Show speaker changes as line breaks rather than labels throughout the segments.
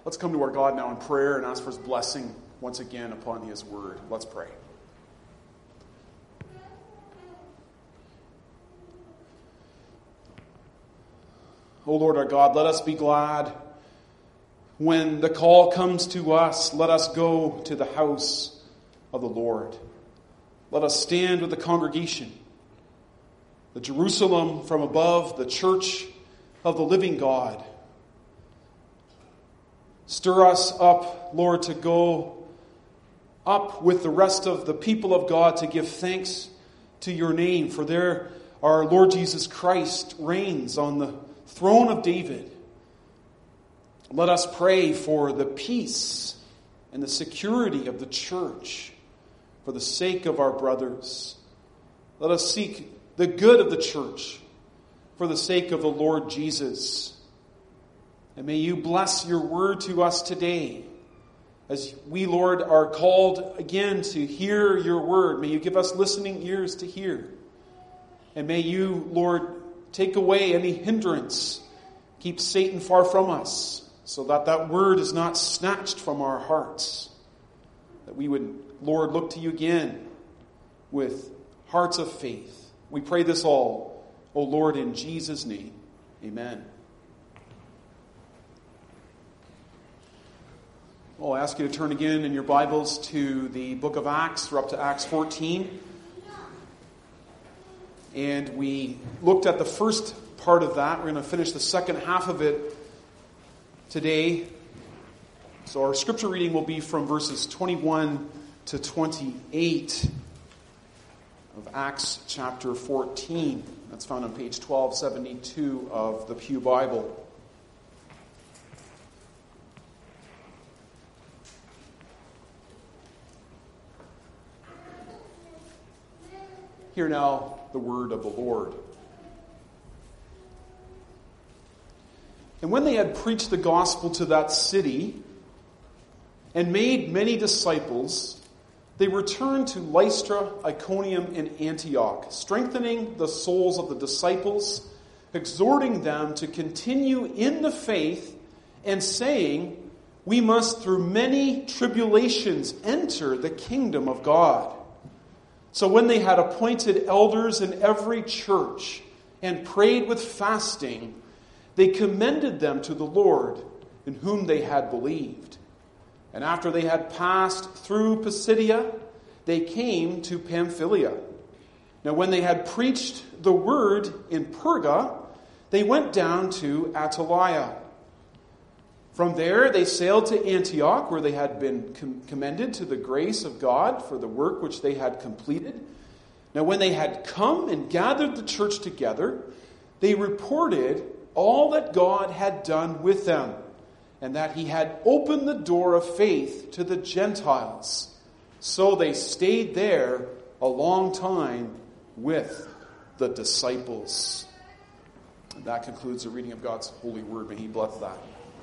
Let's come to our God now in prayer and ask for His blessing once again upon His word. Let's pray. O Lord our God, let us be glad when the call comes to us. Let us go to the house of the Lord. Let us stand with the congregation, the Jerusalem from above, the church of the living God. Stir us up, Lord, to go up with the rest of the people of God to give thanks to your name. For there our Lord Jesus Christ reigns on the throne of David. Let us pray for the peace and the security of the church for the sake of our brothers. Let us seek the good of the church for the sake of the Lord Jesus. And may you bless your word to us today. As we, Lord, are called again to hear your word, may you give us listening ears to hear. And may you, Lord, take away any hindrance. Keep Satan far from us, so that that word is not snatched from our hearts. That we would, Lord, look to you again with hearts of faith. We pray this all, O Lord, in Jesus' name. Amen. Well, I ask you to turn again in your Bibles to the book of Acts. We're up to Acts 14. And we looked at the first part of that. We're going to finish the second half of it today. So our scripture reading will be from verses 21 to 28 of Acts chapter 14. That's found on page 1272 of the Pew Bible. Hear now the word of the Lord. And when they had preached the gospel to that city and made many disciples, they returned to Lystra, Iconium, and Antioch, strengthening the souls of the disciples, exhorting them to continue in the faith, and saying, "We must through many tribulations enter the kingdom of God." So when they had appointed elders in every church and prayed with fasting, they commended them to the Lord, in whom they had believed. And after they had passed through Pisidia, they came to Pamphylia. Now when they had preached the word in Perga, they went down to Attalia. From there they sailed to Antioch, where they had been commended to the grace of God for the work which they had completed. Now when they had come and gathered the church together, they reported all that God had done with them, and that he had opened the door of faith to the Gentiles. So they stayed there a long time with the disciples. And that concludes the reading of God's holy word. May he bless that.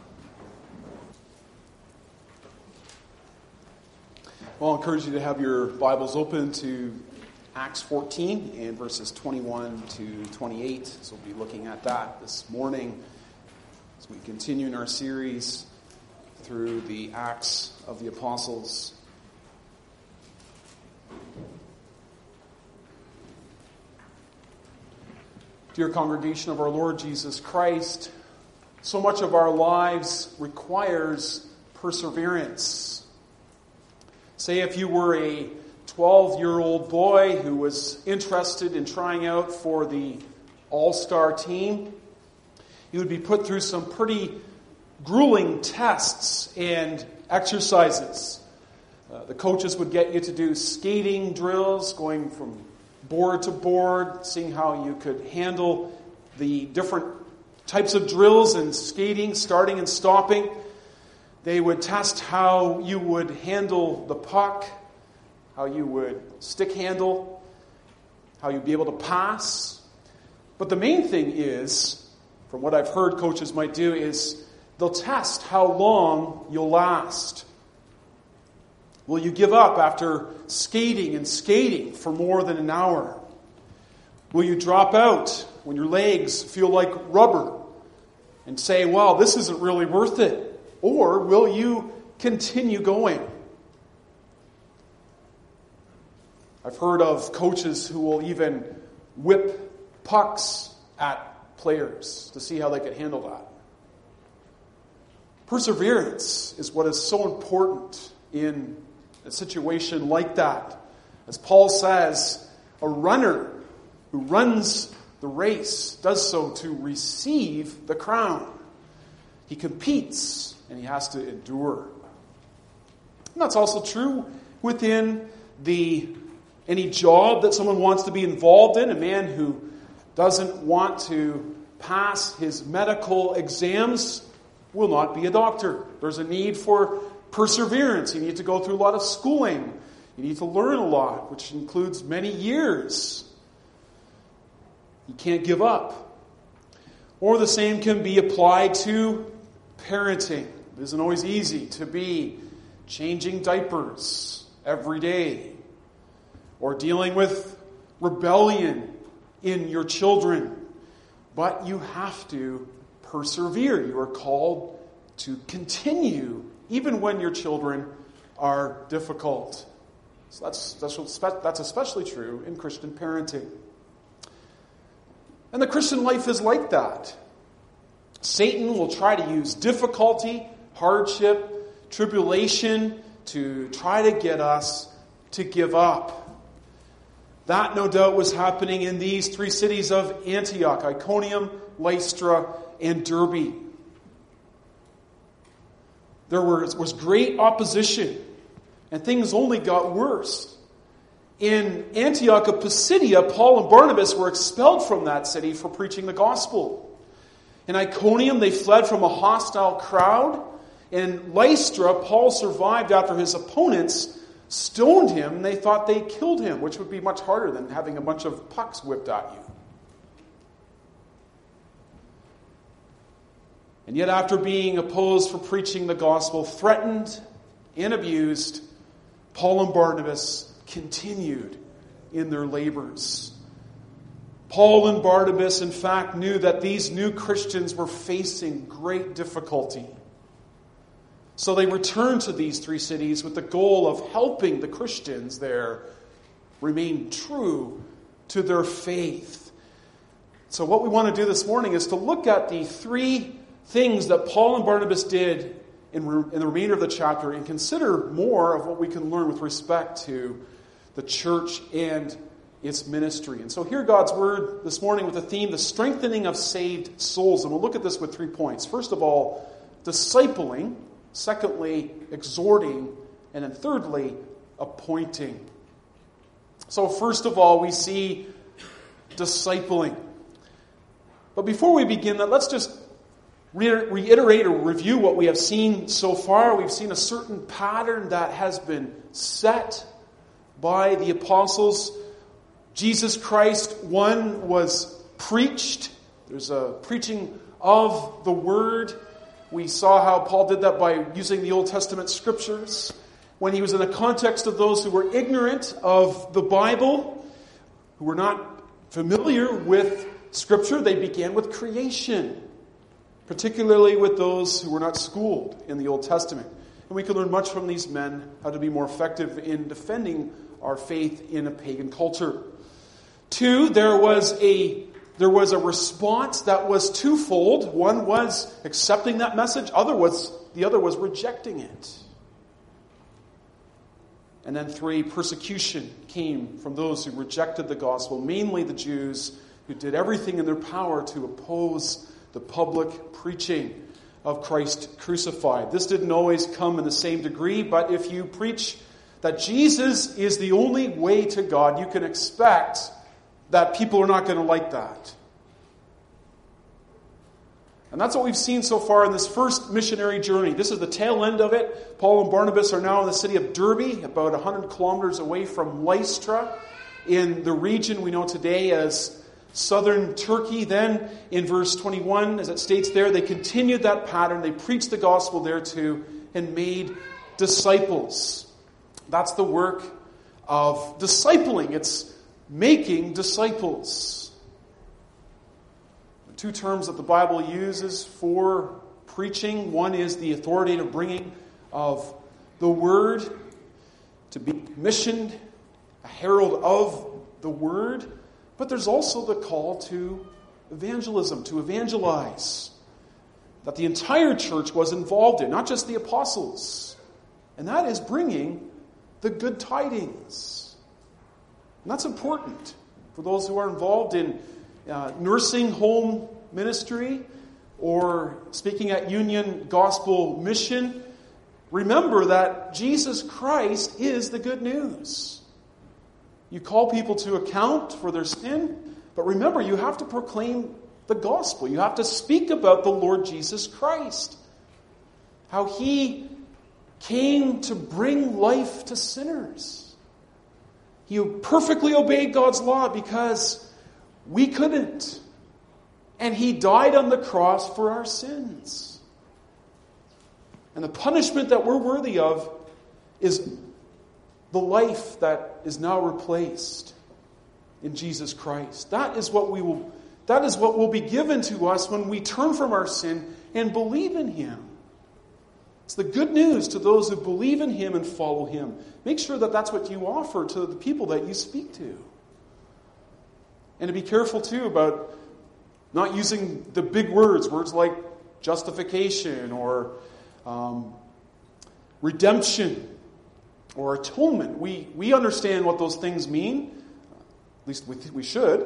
Well, I encourage you to have your Bibles open to Acts 14 and verses 21 to 28. So we'll be looking at that this morning as we continue in our series through the Acts of the Apostles. Dear congregation of our Lord Jesus Christ, so much of our lives requires perseverance. Say if you were a 12-year-old boy who was interested in trying out for the all-star team, you would be put through some pretty grueling tests and exercises. The coaches would get you to do skating drills, going from board to board, seeing how you could handle the different types of drills and skating, starting and stopping. They would test how you would handle the puck, how you would stick handle, how you'd be able to pass. But the main thing is, from what I've heard coaches might do, is they'll test how long you'll last. Will you give up after skating and skating for more than an hour? Will you drop out when your legs feel like rubber and say, well, this isn't really worth it? Or will you continue going? I've heard of coaches who will even whip pucks at players to see how they can handle that. Perseverance is what is so important in a situation like that. As Paul says, a runner who runs the race does so to receive the crown. He competes and he has to endure. And that's also true within any job that someone wants to be involved in. A man who doesn't want to pass his medical exams will not be a doctor. There's a need for perseverance. You need to go through a lot of schooling. You need to learn a lot, which includes many years. You can't give up. Or the same can be applied to parenting. It isn't always easy to be changing diapers every day, or dealing with rebellion in your children. But you have to persevere. You are called to continue even when your children are difficult. So that's especially true in Christian parenting. And the Christian life is like that. Satan will try to use difficulty, hardship, tribulation to try to get us to give up. That, no doubt, was happening in these three cities of Antioch, Iconium, Lystra, and Derbe. There was great opposition, and things only got worse. In Antioch of Pisidia, Paul and Barnabas were expelled from that city for preaching the gospel. In Iconium, they fled from a hostile crowd. In Lystra, Paul survived after his opponents stoned him, and they thought they killed him, which would be much harder than having a bunch of pucks whipped at you. And yet, after being opposed for preaching the gospel, threatened and abused, Paul and Barnabas continued in their labors. Paul and Barnabas, in fact, knew that these new Christians were facing great difficulty. So they returned to these three cities with the goal of helping the Christians there remain true to their faith. So what we want to do this morning is to look at the three things that Paul and Barnabas did in the remainder of the chapter and consider more of what we can learn with respect to the church and its ministry. And so hear God's word this morning with the theme, the strengthening of saved souls. And we'll look at this with 3 points. First of all, discipling. Secondly, exhorting. And then thirdly, appointing. So first of all, we see discipling. But before we begin that, let's just reiterate or review what we have seen so far. We've seen a certain pattern that has been set by the apostles. Jesus Christ, one, was preached. There's a preaching of the word. We saw how Paul did that by using the Old Testament scriptures. When he was in the context of those who were ignorant of the Bible, who were not familiar with Scripture, they began with creation, particularly with those who were not schooled in the Old Testament. And we can learn much from these men how to be more effective in defending our faith in a pagan culture. 2, there was a response that was twofold. One was accepting that message. The other was rejecting it. And then 3, persecution came from those who rejected the gospel, mainly the Jews, who did everything in their power to oppose the public preaching of Christ crucified. This didn't always come in the same degree, but if you preach that Jesus is the only way to God, you can expect that people are not going to like that. And that's what we've seen so far in this first missionary journey. This is the tail end of it. Paul and Barnabas are now in the city of Derbe, about 100 kilometers away from Lystra, in the region we know today as southern Turkey. Then, in verse 21, as it states there, they continued that pattern. They preached the gospel there too and made disciples. That's the work of discipling. It's making disciples. The 2 terms that the Bible uses for preaching. One is the authoritative bringing of the word, to be commissioned, a herald of the word. But there's also the call to evangelism, to evangelize, that the entire church was involved in, not just the apostles. And that is bringing the good tidings. And that's important for those who are involved in nursing home ministry or speaking at Union Gospel Mission. Remember that Jesus Christ is the good news. You call people to account for their sin, but remember, you have to proclaim the gospel. You have to speak about the Lord Jesus Christ. How He came to bring life to sinners. He perfectly obeyed God's law because we couldn't. And He died on the cross for our sins. And the punishment that we're worthy of is the life that is now replaced in Jesus Christ. That is what will be given to us when we turn from our sin and believe in Him. It's the good news to those who believe in Him and follow Him. Make sure that that's what you offer to the people that you speak to. And to be careful too about not using the big words like justification or redemption or atonement. We understand what those things mean. At least we should.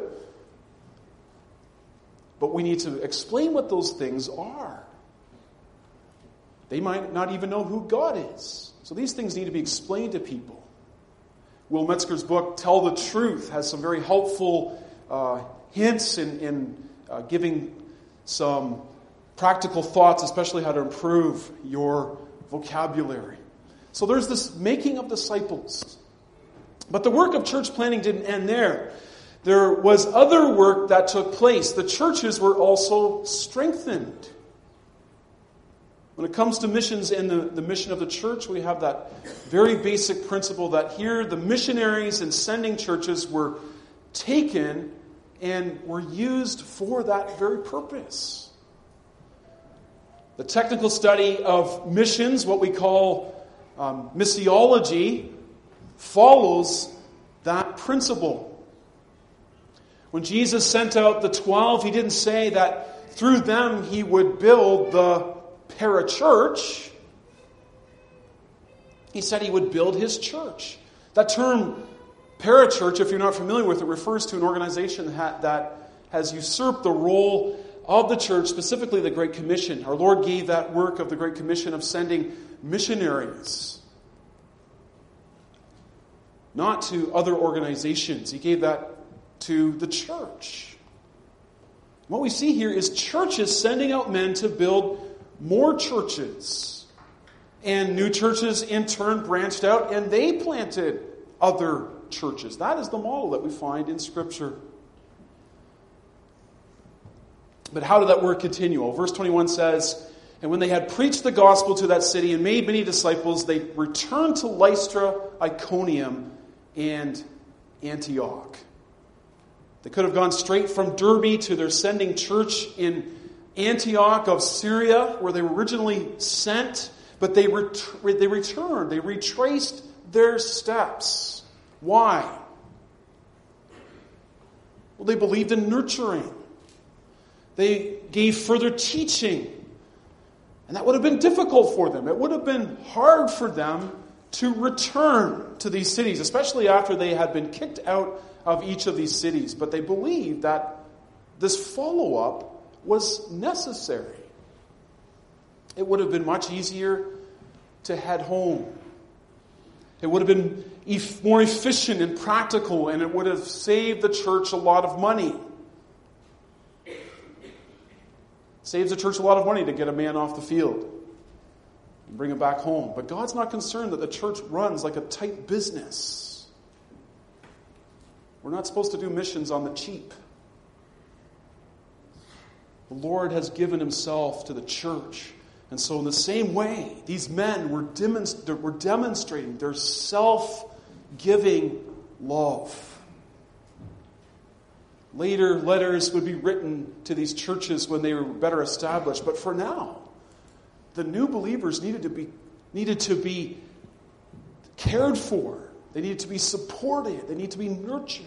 But we need to explain what those things are. They might not even know who God is. So these things need to be explained to people. Will Metzger's book, Tell the Truth, has some very helpful hints in giving some practical thoughts, especially how to improve your vocabulary. So there's this making of disciples. But the work of church planting didn't end there. There was other work that took place. The churches were also strengthened. When it comes to missions and the mission of the church, we have that very basic principle that here the missionaries and sending churches were taken and were used for that very purpose. The technical study of missions, what we call missiology, follows that principle. When Jesus sent out the 12, He didn't say that through them He would build the parachurch. He said He would build His church. That term parachurch, if you're not familiar with it, refers to an organization that has usurped the role of the church, specifically the Great Commission. Our Lord gave that work of the Great Commission of sending missionaries, not to other organizations. He gave that to the church. What we see here is churches sending out men to build more churches. And new churches in turn branched out and they planted other churches. That is the model that we find in Scripture. But how did that work continue? Well, verse 21 says, and when they had preached the gospel to that city and made many disciples, they returned to Lystra, Iconium, and Antioch. They could have gone straight from Derbe to their sending church in Antioch of Syria, where they were originally sent, but they returned. They retraced their steps. Why? Well, they believed in nurturing. They gave further teaching. And that would have been difficult for them. It would have been hard for them to return to these cities, especially after they had been kicked out of each of these cities. But they believed that this follow-up was necessary. It would have been much easier to head home. It would have been more efficient and practical, and it would have saved the church a lot of money. It saves the church a lot of money to get a man off the field and bring him back home. But God's not concerned that the church runs like a tight business. We're not supposed to do missions on the cheap. The Lord has given Himself to the church. And so in the same way, these men were demonstrating their self-giving love. Later letters would be written to these churches when they were better established. But for now, the new believers needed to be cared for. They needed to be supported. They needed to be nurtured.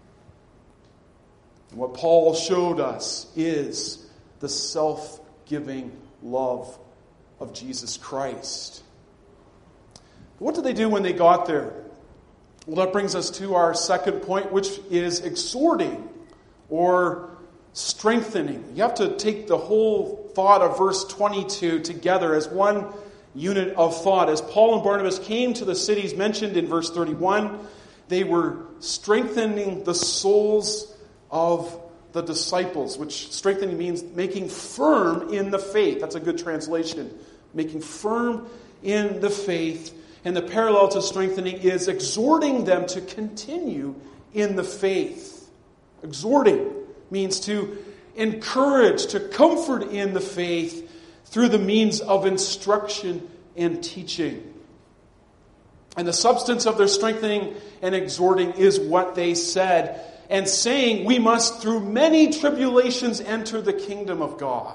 And what Paul showed us is the self-giving love of Jesus Christ. What did they do when they got there? Well, that brings us to our second point, which is exhorting or strengthening. You have to take the whole thought of verse 22 together as one unit of thought. As Paul and Barnabas came to the cities mentioned in verse 31, they were strengthening the souls of the disciples, which strengthening means making firm in the faith. That's a good translation. Making firm in the faith. And the parallel to strengthening is exhorting them to continue in the faith. Exhorting means to encourage, to comfort in the faith through the means of instruction and teaching. And the substance of their strengthening and exhorting is what they said, and saying, we must through many tribulations enter the kingdom of God.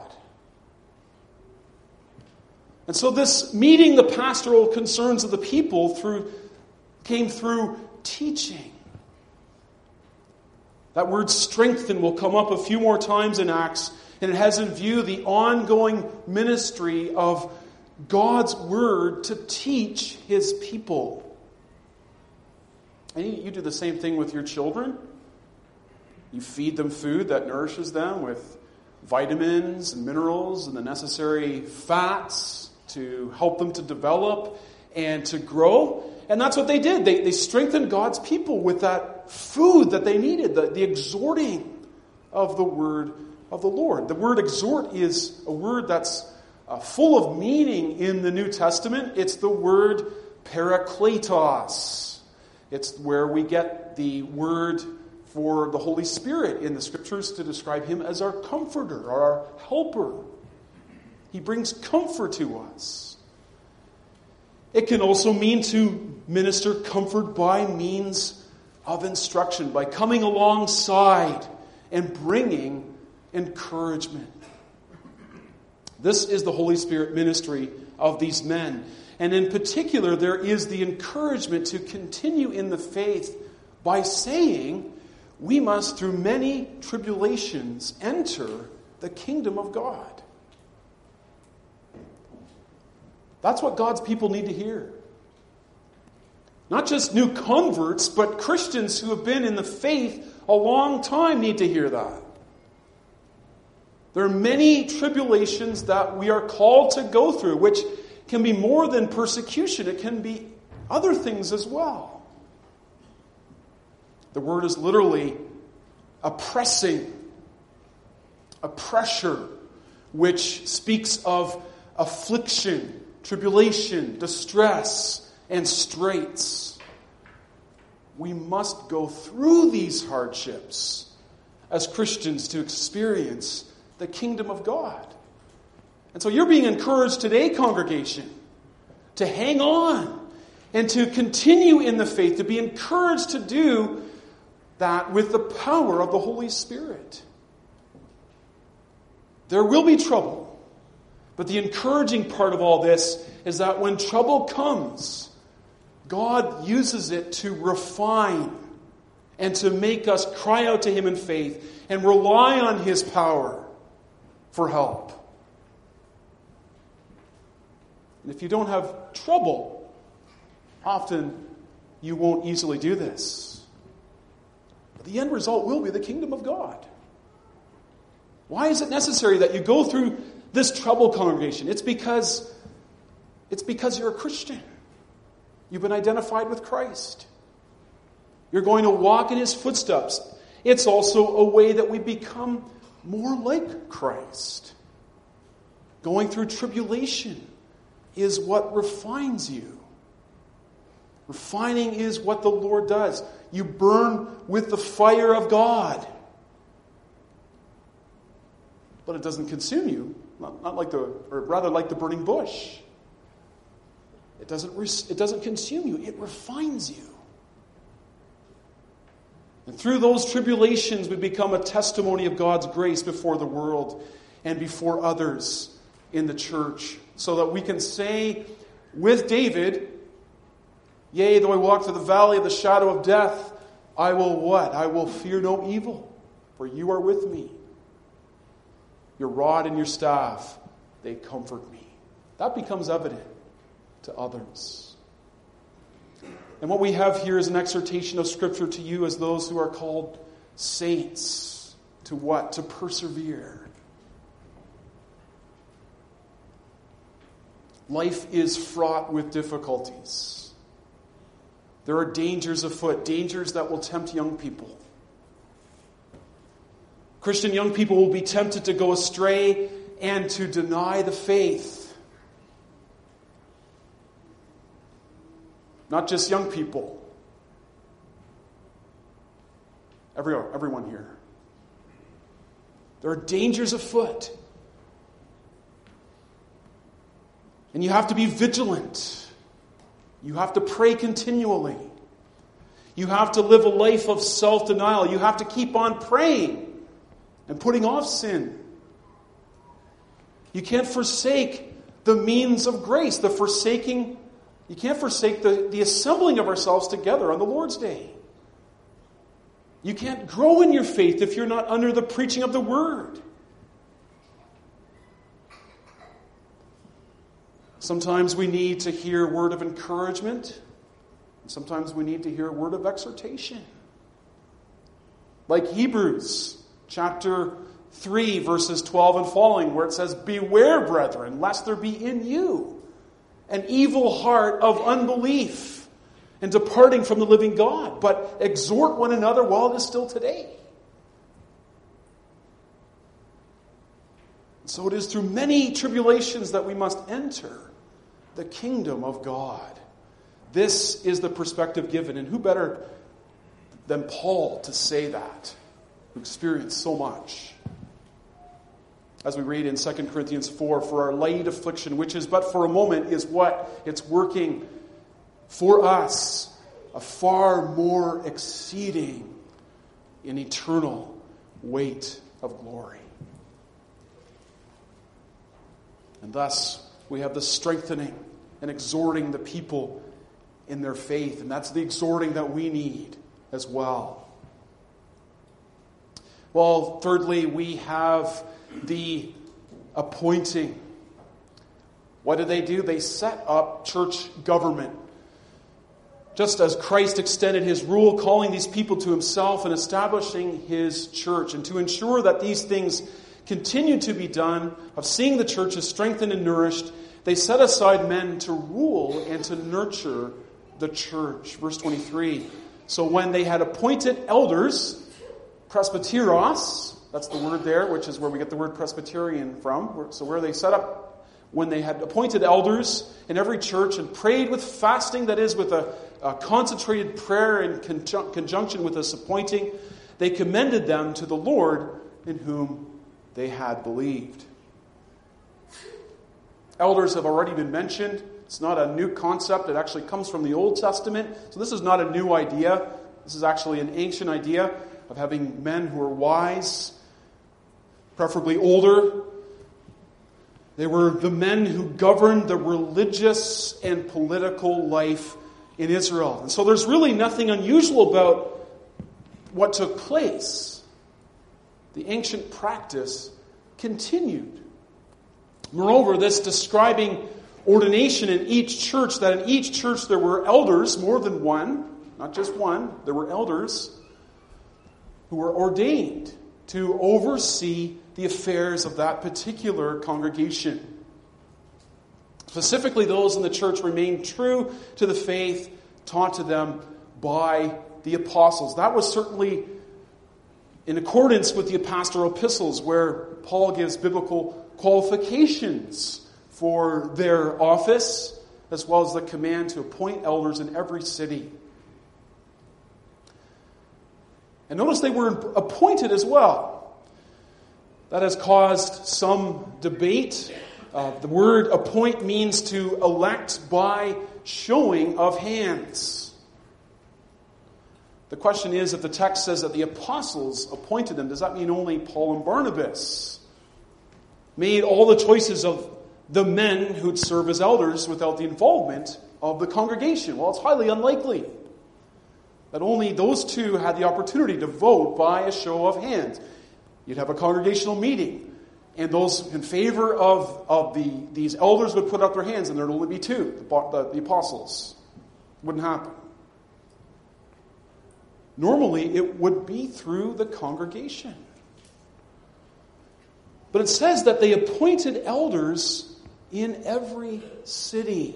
And so this meeting the pastoral concerns of the people came through teaching. That word strengthen will come up a few more times in Acts, and it has in view the ongoing ministry of God's word to teach his people. And you do the same thing with your children. You feed them food that nourishes them with vitamins and minerals and the necessary fats to help them to develop and to grow. And that's what they did. They strengthened God's people with that food that they needed, the exhorting of the word of the Lord. The word exhort is a word that's full of meaning in the New Testament. It's the word parakletos. It's where we get the word for the Holy Spirit in the Scriptures to describe him as our comforter or our helper. He brings comfort to us. It can also mean to minister comfort by means of instruction, by coming alongside and bringing encouragement. This is the Holy Spirit ministry of these men. And in particular, there is the encouragement to continue in the faith by saying, we must through many tribulations enter the kingdom of God. That's what God's people need to hear. Not just new converts, but Christians who have been in the faith a long time need to hear that. There are many tribulations that we are called to go through, which can be more than persecution. It can be other things as well. The word is literally a pressing, a pressure, which speaks of affliction, tribulation, distress, and straits. We must go through these hardships as Christians to experience the kingdom of God. And so you're being encouraged today, congregation, to hang on and to continue in the faith, to be encouraged to do that with the power of the Holy Spirit. There will be trouble, but the encouraging part of all this is that when trouble comes, God uses it to refine and to make us cry out to him in faith and rely on his power for help. And if you don't have trouble, often you won't easily do this. But the end result will be the kingdom of God. Why is it necessary that you go through this trouble, congregation? It's because you're a Christian. You've been identified with Christ. You're going to walk in his footsteps. It's also a way that we become more like Christ. Going through tribulation is what refines you. Refining is what the Lord does. You burn with the fire of God. But it doesn't consume you. Not like like the burning bush. It doesn't consume you. It refines you. And through those tribulations, we become a testimony of God's grace before the world and before others in the church so that we can say with David, yea, though I walk through the valley of the shadow of death, I will what? I will fear no evil, for you are with me. Your rod and your staff, they comfort me. That becomes evident to others. And what we have here is an exhortation of Scripture to you as those who are called saints. To what? To persevere. Life is fraught with difficulties. There are dangers afoot, dangers that will tempt young people. Christian young people will be tempted to go astray and to deny the faith. Not just young people. Everyone here. There are dangers afoot. And you have to be vigilant. You have to pray continually. You have to live a life of self-denial. You have to keep on praying and putting off sin. You can't forsake the means of grace, you can't forsake the assembling of ourselves together on the Lord's Day. You can't grow in your faith if you're not under the preaching of the Word. Sometimes we need to hear a word of encouragement. And sometimes we need to hear a word of exhortation. Like Hebrews chapter 3, verses 12 and following, where it says, beware, brethren, lest there be in you an evil heart of unbelief and departing from the living God, but exhort one another while it is still today. So it is through many tribulations that we must enter the kingdom of God. This is the perspective given. And who better than Paul to say that, who experienced so much? As we read in 2 Corinthians 4, for our light affliction, which is but for a moment, is what? It's working for us a far more exceeding and eternal weight of glory. And thus, we have the strengthening and exhorting the people in their faith. And that's the exhorting that we need as well. Well, thirdly, we have the appointing. What do? They set up church government. Just as Christ extended his rule, calling these people to himself and establishing his church. And to ensure that these things continue to be done, of seeing the churches strengthened and nourished, they set aside men to rule and to nurture the church. Verse 23. So when they had appointed elders, presbyteros, that's the word there, which is where we get the word Presbyterian from. So where they set up, when they had appointed elders in every church and prayed with fasting, that is with a concentrated prayer in conjunction with this appointing, they commended them to the Lord in whom they had believed. Elders have already been mentioned. It's not a new concept. It actually comes from the Old Testament. So this is not a new idea. This is actually an ancient idea of having men who are wise, preferably older. They were the men who governed the religious and political life in Israel. And so there's really nothing unusual about what took place. The ancient practice continued. Moreover, this describing ordination in each church, that in each church there were elders, more than one, not just one, there were elders who were ordained to oversee the affairs of that particular congregation. Specifically, those in the church remained true to the faith taught to them by the apostles. That was certainly in accordance with the pastoral epistles, where Paul gives biblical qualifications for their office, as well as the command to appoint elders in every city. And notice they were appointed as well. That has caused some debate. The word appoint means to elect by showing of hands. The question is, if the text says that the apostles appointed them, does that mean only Paul and Barnabas made all the choices of the men who'd serve as elders without the involvement of the congregation? Well, it's highly unlikely that only those two had the opportunity to vote by a show of hands. You'd have a congregational meeting, and those in favor of these elders would put up their hands, and there'd only be two, the apostles. Wouldn't happen. Normally, it would be through the congregation. But it says that they appointed elders in every city.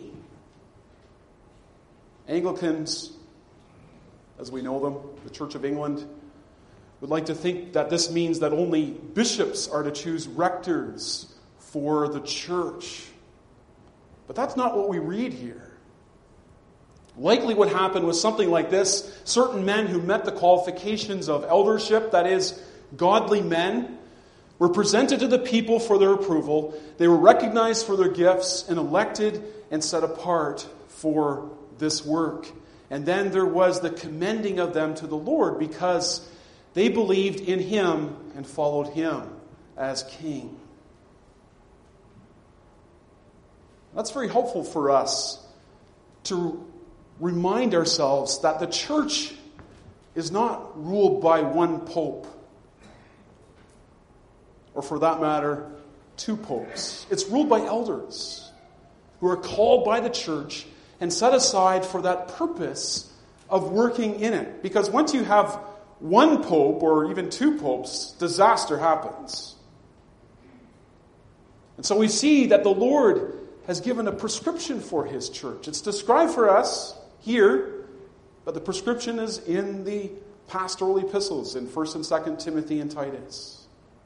Anglicans, as we know them, the Church of England, would like to think that this means that only bishops are to choose rectors for the church. But that's not what we read here. Likely what happened was something like this. Certain men who met the qualifications of eldership, that is, godly men, were presented to the people for their approval. They were recognized for their gifts and elected and set apart for this work. And then there was the commending of them to the Lord because they believed in Him and followed Him as King. That's very helpful for us to remind ourselves that the church is not ruled by one pope, or for that matter, two popes. It's ruled by elders who are called by the church and set aside for that purpose of working in it. Because once you have one pope or even two popes, disaster happens. And so we see that the Lord has given a prescription for His church. It's described for us here, but the prescription is in the pastoral epistles in 1 and 2 Timothy and Titus.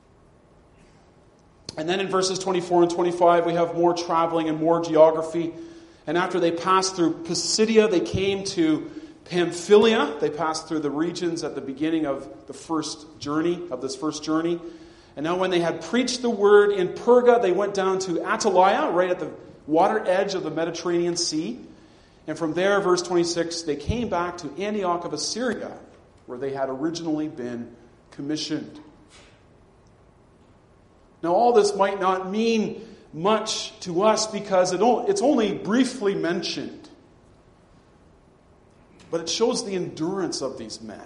And then in verses 24 and 25, we have more traveling and more geography. And after they passed through Pisidia, they came to Pamphylia. They passed through the regions at the beginning of this first journey. And now when they had preached the word in Perga, they went down to Attalia, right at the water edge of the Mediterranean Sea. And from there, verse 26, they came back to Antioch of Assyria, where they had originally been commissioned. Now, all this might not mean much to us because it's only briefly mentioned. But it shows the endurance of these men.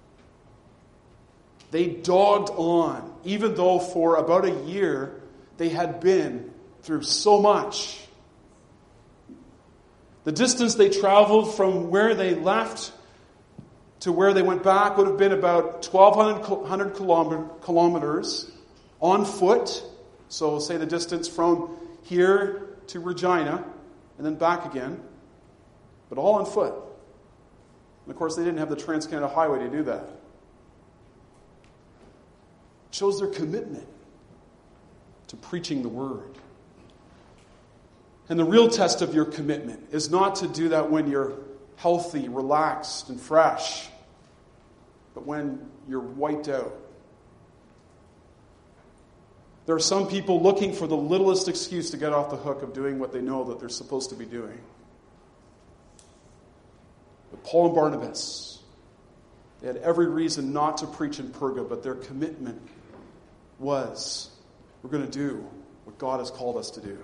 They dogged on, even though for about a year they had been through so much. The distance they traveled from where they left to where they went back would have been about 1,200 kilometers on foot. So say the distance from here to Regina and then back again. But all on foot. And of course they didn't have the Trans-Canada Highway to do that. It shows their commitment to preaching the Word. And the real test of your commitment is not to do that when you're healthy, relaxed, and fresh, but when you're wiped out. There are some people looking for the littlest excuse to get off the hook of doing what they know that they're supposed to be doing. But Paul and Barnabas, they had every reason not to preach in Perga, but their commitment was, we're going to do what God has called us to do.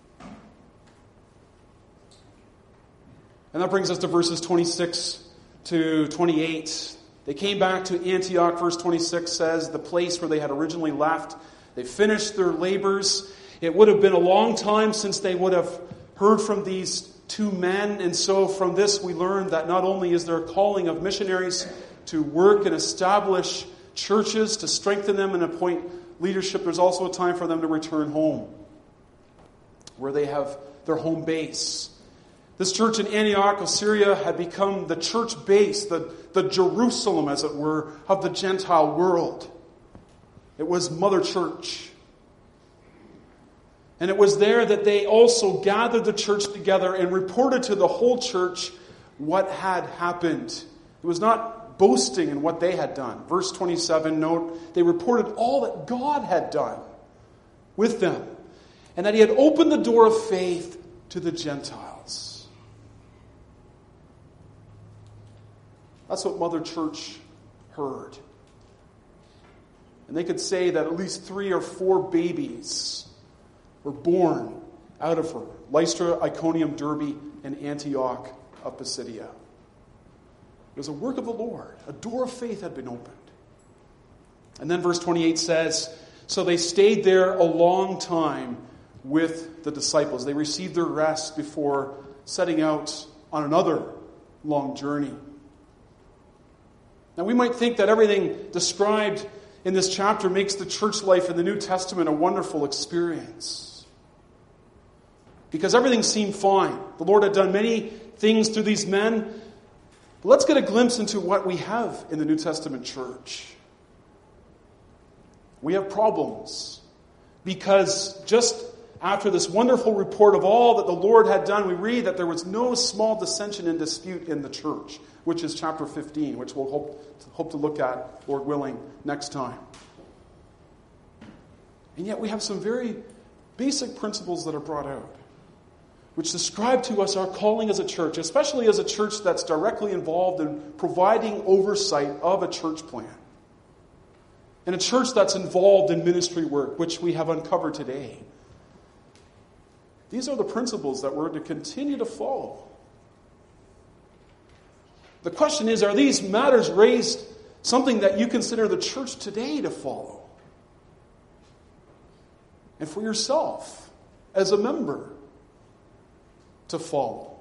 And that brings us to verses 26 to 28. They came back to Antioch. Verse 26 says, the place where they had originally left. They finished their labors. It would have been a long time since they would have heard from these two men. And so from this we learn that not only is there a calling of missionaries to work and establish churches, to strengthen them and appoint leadership, there's also a time for them to return home, where they have their home base. This church in Antioch of Syria had become the church base, the Jerusalem, as it were, of the Gentile world. It was Mother Church. And it was there that they also gathered the church together and reported to the whole church what had happened. It was not boasting in what they had done. Verse 27, note, they reported all that God had done with them, and that He had opened the door of faith to the Gentiles. That's what Mother Church heard. And they could say that at least 3 or 4 babies were born out of her. Lystra, Iconium, Derbe, and Antioch of Pisidia. It was a work of the Lord. A door of faith had been opened. And then verse 28 says, so they stayed there a long time with the disciples. They received their rest before setting out on another long journey. Now we might think that everything described in this chapter makes the church life in the New Testament a wonderful experience. Because everything seemed fine. The Lord had done many things through these men. But let's get a glimpse into what we have in the New Testament church. We have problems. Because just after this wonderful report of all that the Lord had done, we read that there was no small dissension and dispute in the church, which is chapter 15, which we'll hope to look at, Lord willing, next time. And yet we have some very basic principles that are brought out, which describe to us our calling as a church, especially as a church that's directly involved in providing oversight of a church plan. And a church that's involved in ministry work, which we have uncovered today. These are the principles that we're to continue to follow. The question is, are these matters raised something that you consider the church today to follow? And for yourself, as a member, to follow.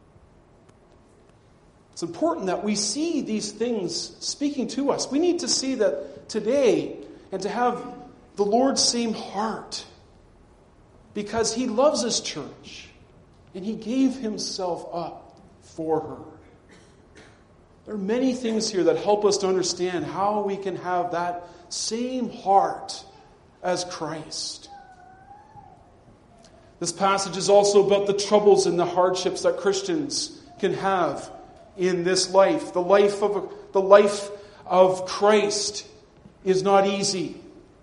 It's important that we see these things speaking to us. We need to see that today and to have the Lord's same heart, because He loves His church and He gave Himself up for her. There are many things here that help us to understand how we can have that same heart as Christ. This passage is also about the troubles and the hardships that Christians can have in this life. The life of Christ is not easy.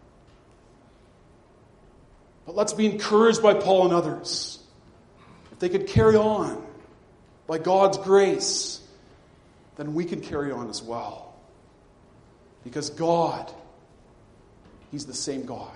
But let's be encouraged by Paul and others. If they could carry on by God's grace, then we can carry on as well. Because God, He's the same God.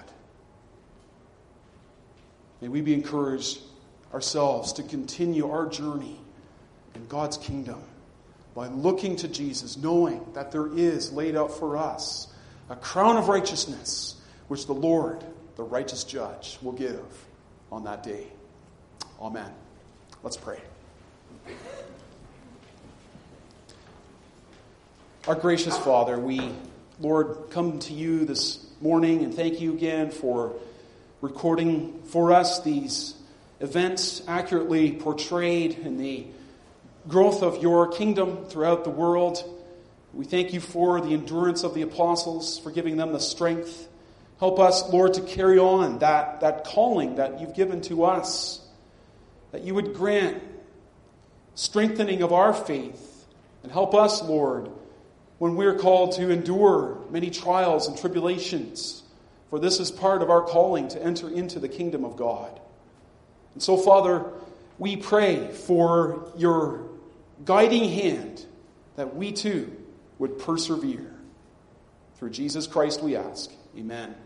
May we be encouraged ourselves to continue our journey in God's kingdom by looking to Jesus, knowing that there is laid out for us a crown of righteousness, which the Lord, the righteous judge, will give on that day. Amen. Let's pray. Our gracious Father, we, Lord, come to you this morning and thank you again for recording for us these events accurately portrayed in the growth of your kingdom throughout the world. We thank you for the endurance of the apostles, for giving them the strength. Help us, Lord, to carry on that calling that you've given to us, that you would grant strengthening of our faith, and help us, Lord, when we're called to endure many trials and tribulations, for this is part of our calling to enter into the kingdom of God. And so, Father, we pray for your guiding hand that we too would persevere. Through Jesus Christ we ask. Amen.